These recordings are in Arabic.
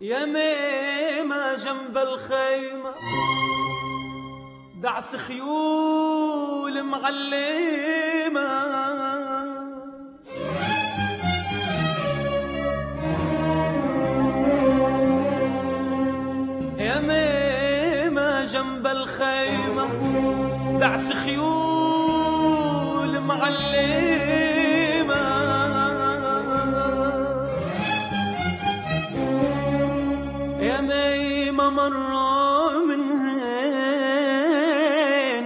يا ميمة جنب الخيمة دعس خيول معلمة، يا ميمة جنب الخيمة دعس خيول معلمة، يا ميمة مرة من هين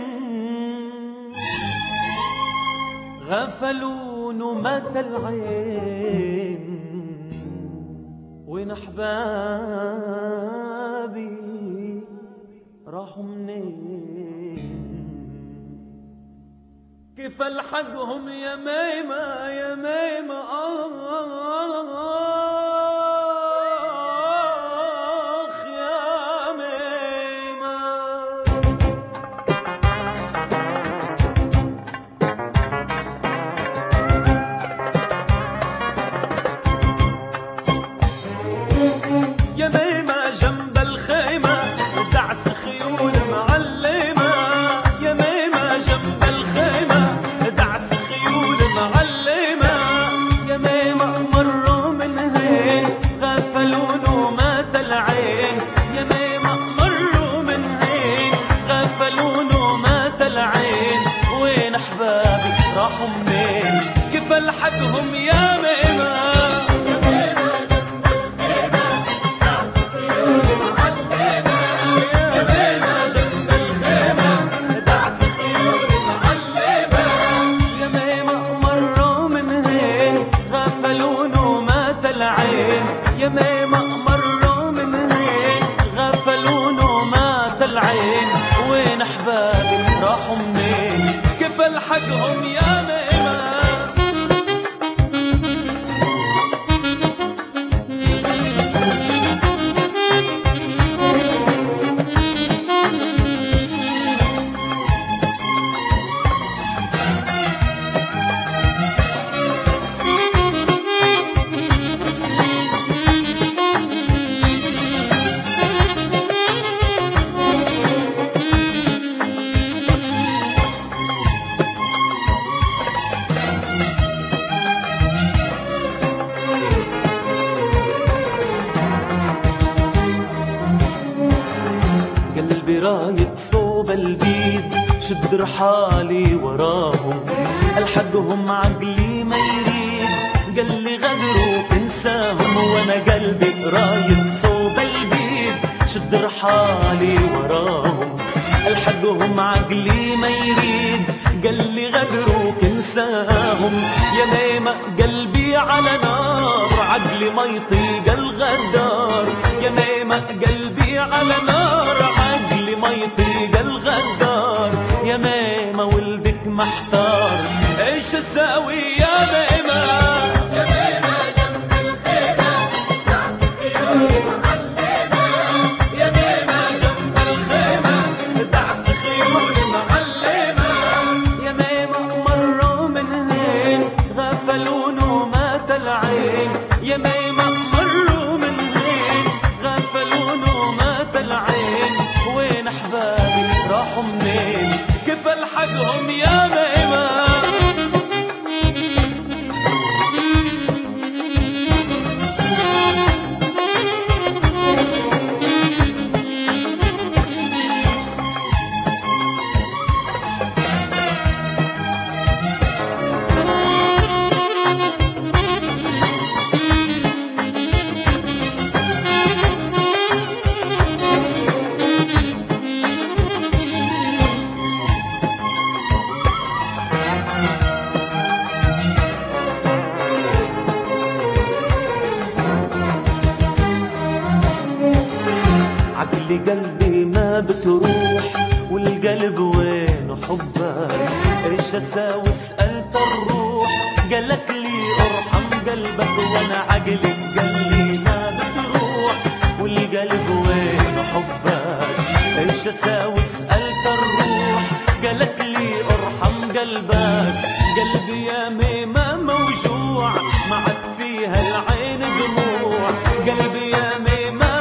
غفلون ومات العين، وين أحبابي راحوا منين؟ كيف ألحقهم يا ميمة يا ميمة يا ميمة جنب الخيمة دعس خيول معلمة، يا ميمة جنب الخيمة دعس خيول معلمة، يا ميمة مروا من هين غفلون ومات العين، يا ميمة مروا من هين غفلون ومات العين، وين أحبابي راحوا منين؟ كيف ألحقهم يا ميمة؟ يا ميمة مروا من هين غفلون ومات العين، وين أحبابي راحوا منين؟ كيف ألحقهم يا ميمة؟ قلبي رايد صوب البيد شد رحالي وراهم، ألحقهم عقلي ما يريد قال لي غدروا تنساهم، وانا قلبي رايد صوب البيد شد رحالي وراهم، ألحقهم عقلي ما يريد قال لي غدروا تنساهم، يا ميمة قلبي على نار عقلي ما يطيق الغدار، يا ميمة قلبي على نار عقلي ما يطيق الغدار، يا ميمة ولدك محتار ايش اساوي يا ميمة؟ يا ميمة جنب الخيمة دعس خيول معلمة، يا ميمة جنب الخيمة دعس خيول معلمة، يا ميمة مروا من هين غفلون ومات العين، يا ميمة مروا من هين غفلون ومات العين، وين أحبابي راحوا منين؟ كيف ألحقهم يا ميمة؟ عقلي قلبي ما بتروح والقلب وين حبك، ايش اساوي سألت الروح قالت لي ارحم قلبك، وانا عقلي قال لي ما بتروح والقلب وين حبك، ايش اساوي سألت الروح قالت لي ارحم قلبك، قلبي يا ميمة موجوع ما عاد فيها العين دموع، قلبي يا ميمة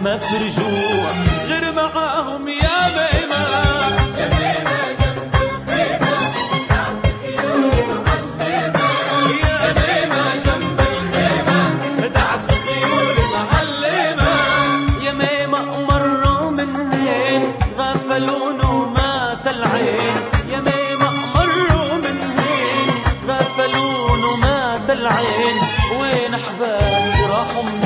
ما في رجوع غير معاهم يا ميمة. يا ميمة جنب الخيمة دعس طيور معلمة. يا ميمة جنب الخيمة دعس طيور معلمة. يا ميمة مروا من هين غفلون ومات العين. يا ميمة مروا من هين غفلون ومات العين. وين أحبابي راحوا